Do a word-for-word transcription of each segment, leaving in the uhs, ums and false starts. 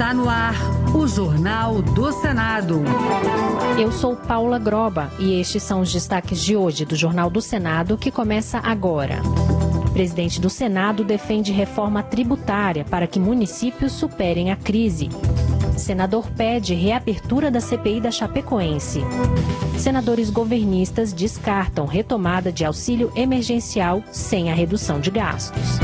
Está no ar o Jornal do Senado. Eu sou Paula Groba e estes são os destaques de hoje do Jornal do Senado, que começa agora. O presidente do Senado defende reforma tributária para que municípios superem a crise. Senador pede reabertura da C P I da Chapecoense. Senadores governistas descartam retomada de auxílio emergencial sem a redução de gastos.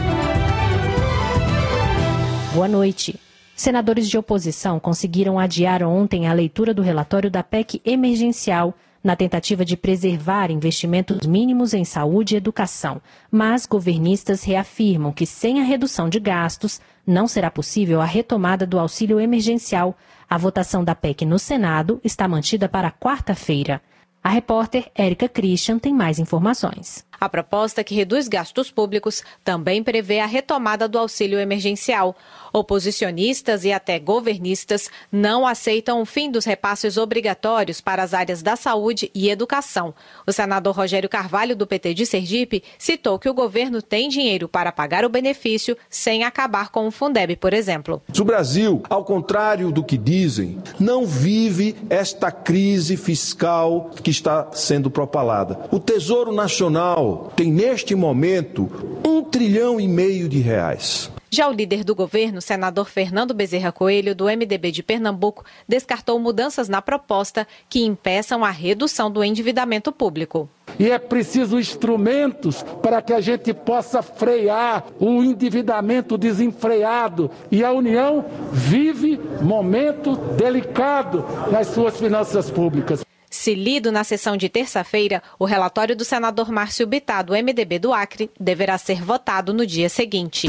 Boa noite. Senadores de oposição conseguiram adiar ontem a leitura do relatório da P E C emergencial na tentativa de preservar investimentos mínimos em saúde e educação, mas governistas reafirmam que sem a redução de gastos não será possível a retomada do auxílio emergencial. A votação da P E C no Senado está mantida para quarta-feira. A repórter Érica Christian tem mais informações. A proposta, que reduz gastos públicos, também prevê a retomada do auxílio emergencial. Oposicionistas e até governistas não aceitam o fim dos repasses obrigatórios para as áreas da saúde e educação. O senador Rogério Carvalho, do P T de Sergipe, citou que o governo tem dinheiro para pagar o benefício sem acabar com o Fundeb, por exemplo. O Brasil, ao contrário do que dizem, não vive esta crise fiscal que está sendo propalada. O Tesouro Nacional tem neste momento um trilhão e meio de reais. Já o líder do governo, senador Fernando Bezerra Coelho, do M D B de Pernambuco, descartou mudanças na proposta que impeçam a redução do endividamento público. E é preciso instrumentos para que a gente possa frear o endividamento desenfreado. E a União vive momento delicado nas suas finanças públicas. Se lido na sessão de terça-feira, o relatório do senador Márcio Bittar, do M D B do Acre, deverá ser votado no dia seguinte.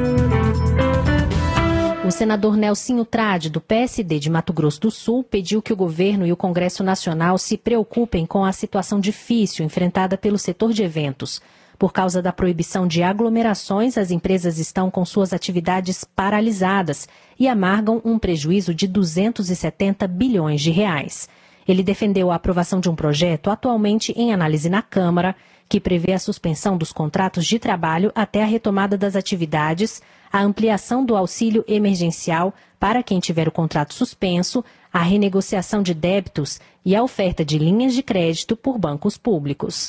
O senador Nelsinho Trade, do P S D de Mato Grosso do Sul, pediu que o governo e o Congresso Nacional se preocupem com a situação difícil enfrentada pelo setor de eventos. Por causa da proibição de aglomerações, as empresas estão com suas atividades paralisadas e amargam um prejuízo de duzentos e setenta bilhões de reais. Ele defendeu a aprovação de um projeto atualmente em análise na Câmara, que prevê a suspensão dos contratos de trabalho até a retomada das atividades, a ampliação do auxílio emergencial para quem tiver o contrato suspenso, a renegociação de débitos e a oferta de linhas de crédito por bancos públicos.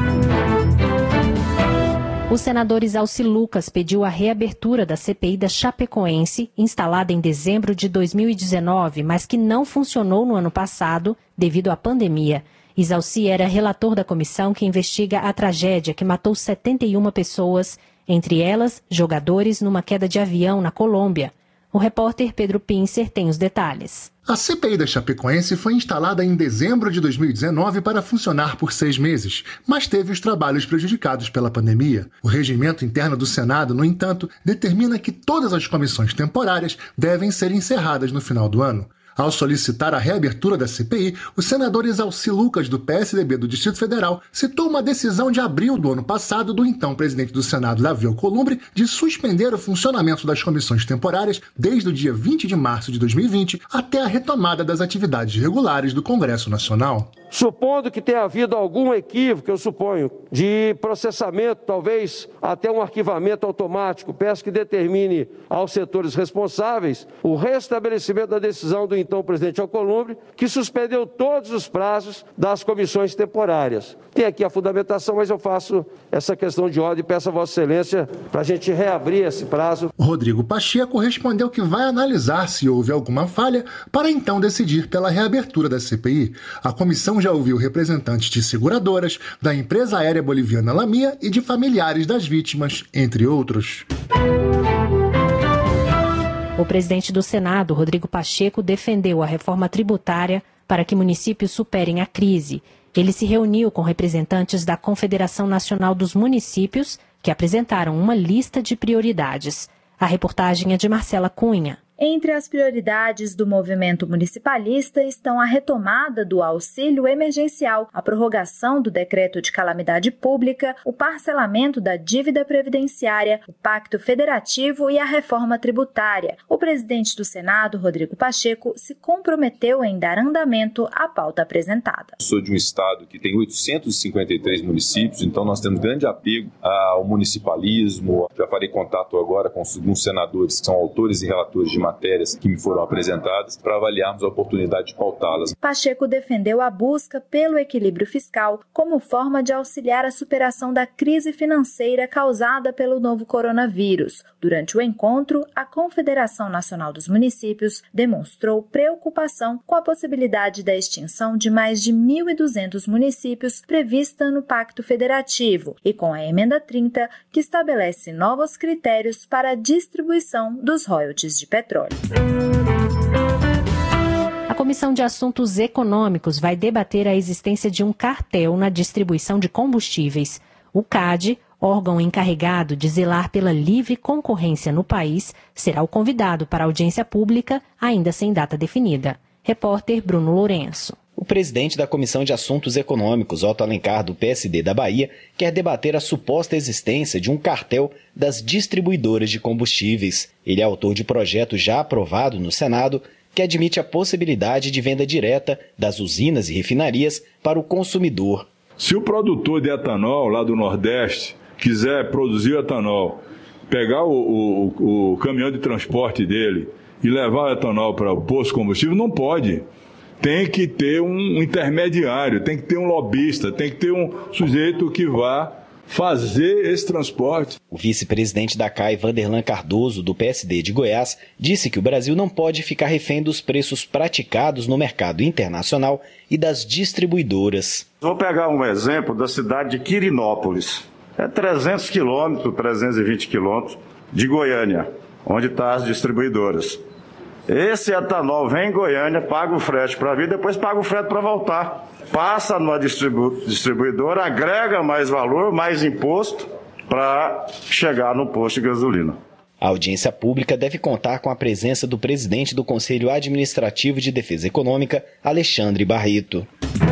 O senador Isalci Lucas pediu a reabertura da C P I da Chapecoense, instalada em dezembro de dois mil e dezenove, mas que não funcionou no ano passado devido à pandemia. Isalci era relator da comissão que investiga a tragédia que matou setenta e uma pessoas, entre elas jogadores numa queda de avião na Colômbia. O repórter Pedro Pincer tem os detalhes. A C P I da Chapecoense foi instalada em dezembro de dois mil e dezenove para funcionar por seis meses, mas teve os trabalhos prejudicados pela pandemia. O regimento interno do Senado, no entanto, determina que todas as comissões temporárias devem ser encerradas no final do ano. Ao solicitar a reabertura da C P I, o senador Isalci Lucas, do P S D B do Distrito Federal, citou uma decisão de abril do ano passado do então presidente do Senado, Davi Alcolumbre, de suspender o funcionamento das comissões temporárias desde o dia vinte de março de dois mil e vinte até a retomada das atividades regulares do Congresso Nacional. Supondo que tenha havido algum equívoco, eu suponho, de processamento, talvez até um arquivamento automático, peço que determine aos setores responsáveis o restabelecimento da decisão do então presidente Alcolumbre, que suspendeu todos os prazos das comissões temporárias. Tem aqui a fundamentação, mas eu faço essa questão de ordem e peço a Vossa Excelência para a gente reabrir esse prazo. Rodrigo Pacheco respondeu que vai analisar se houve alguma falha para então decidir pela reabertura da C P I. A comissão já ouviu representantes de seguradoras, da empresa aérea boliviana Lamia e de familiares das vítimas, entre outros. O presidente do Senado, Rodrigo Pacheco, defendeu a reforma tributária para que municípios superem a crise. Ele se reuniu com representantes da Confederação Nacional dos Municípios, que apresentaram uma lista de prioridades. A reportagem é de Marcela Cunha. Entre as prioridades do movimento municipalista estão a retomada do auxílio emergencial, a prorrogação do decreto de calamidade pública, o parcelamento da dívida previdenciária, o pacto federativo e a reforma tributária. O presidente do Senado, Rodrigo Pacheco, se comprometeu em dar andamento à pauta apresentada. Sou de um estado que tem oitocentos e cinquenta e três municípios, então nós temos grande apego ao municipalismo. Já farei contato agora com alguns senadores que são autores e relatores de matéria matérias que me foram apresentadas para avaliarmos a oportunidade de pautá-las. Pacheco defendeu a busca pelo equilíbrio fiscal como forma de auxiliar a superação da crise financeira causada pelo novo coronavírus. Durante o encontro, a Confederação Nacional dos Municípios demonstrou preocupação com a possibilidade da extinção de mais de mil e duzentos municípios prevista no Pacto Federativo e com a Emenda trinta, que estabelece novos critérios para a distribuição dos royalties de petróleo. A Comissão de Assuntos Econômicos vai debater a existência de um cartel na distribuição de combustíveis. O C A D, órgão encarregado de zelar pela livre concorrência no país, será o convidado para audiência pública, ainda sem data definida. Repórter Bruno Lourenço. O presidente da Comissão de Assuntos Econômicos, Otto Alencar, do P S D da Bahia, quer debater a suposta existência de um cartel das distribuidoras de combustíveis. Ele é autor de projeto já aprovado no Senado, que admite a possibilidade de venda direta das usinas e refinarias para o consumidor. Se o produtor de etanol lá do Nordeste quiser produzir etanol, pegar o, o, o caminhão de transporte dele e levar o etanol para o posto de combustível, não pode. Tem que ter um intermediário, tem que ter um lobista, tem que ter um sujeito que vá fazer esse transporte. O vice-presidente da C A I, Vanderlan Cardoso, do P S D de Goiás, disse que o Brasil não pode ficar refém dos preços praticados no mercado internacional e das distribuidoras. Vou pegar um exemplo da cidade de Quirinópolis. É trezentos quilômetros, trezentos e vinte quilômetros de Goiânia, onde estão as distribuidoras. Esse etanol vem em Goiânia, paga o frete para vir, depois paga o frete para voltar. Passa numa distribu- distribuidora, agrega mais valor, mais imposto para chegar no posto de gasolina. A audiência pública deve contar com a presença do presidente do Conselho Administrativo de Defesa Econômica, Alexandre Barreto.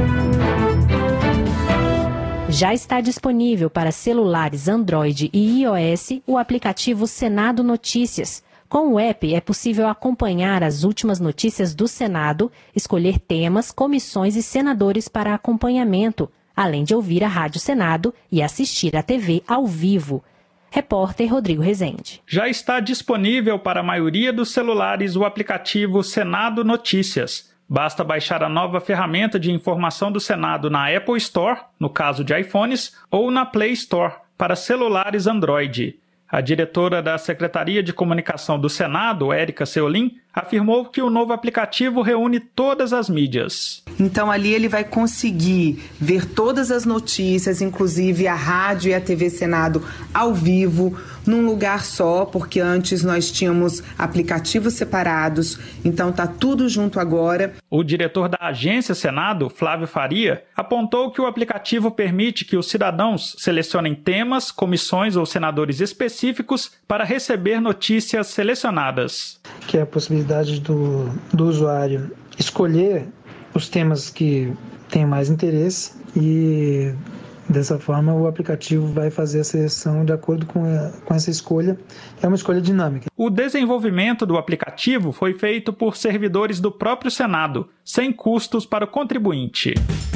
Já está disponível para celulares Android e iOS o aplicativo Senado Notícias. Com o app, é possível acompanhar as últimas notícias do Senado, escolher temas, comissões e senadores para acompanhamento, além de ouvir a Rádio Senado e assistir à T V ao vivo. Repórter Rodrigo Rezende. Já está disponível para a maioria dos celulares o aplicativo Senado Notícias. Basta baixar a nova ferramenta de informação do Senado na Apple Store, no caso de iPhones, ou na Play Store, para celulares Android. A diretora da Secretaria de Comunicação do Senado, Érica Seolim, afirmou que o novo aplicativo reúne todas as mídias. Então ali ele vai conseguir ver todas as notícias, inclusive a rádio e a T V Senado ao vivo, num lugar só, porque antes nós tínhamos aplicativos separados, então tá tudo junto agora. O diretor da Agência Senado, Flávio Faria, apontou que o aplicativo permite que os cidadãos selecionem temas, comissões ou senadores específicos para receber notícias selecionadas. Que é a possibilidade do, do usuário escolher os temas que tem mais interesse e dessa forma o aplicativo vai fazer a seleção de acordo com, a, com essa escolha. É uma escolha dinâmica. O desenvolvimento do aplicativo foi feito por servidores do próprio Senado, sem custos para o contribuinte.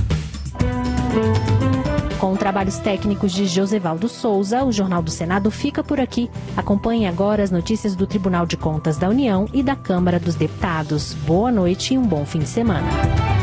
Com trabalhos técnicos de Josevaldo Souza, o Jornal do Senado fica por aqui. Acompanhe agora as notícias do Tribunal de Contas da União e da Câmara dos Deputados. Boa noite e um bom fim de semana.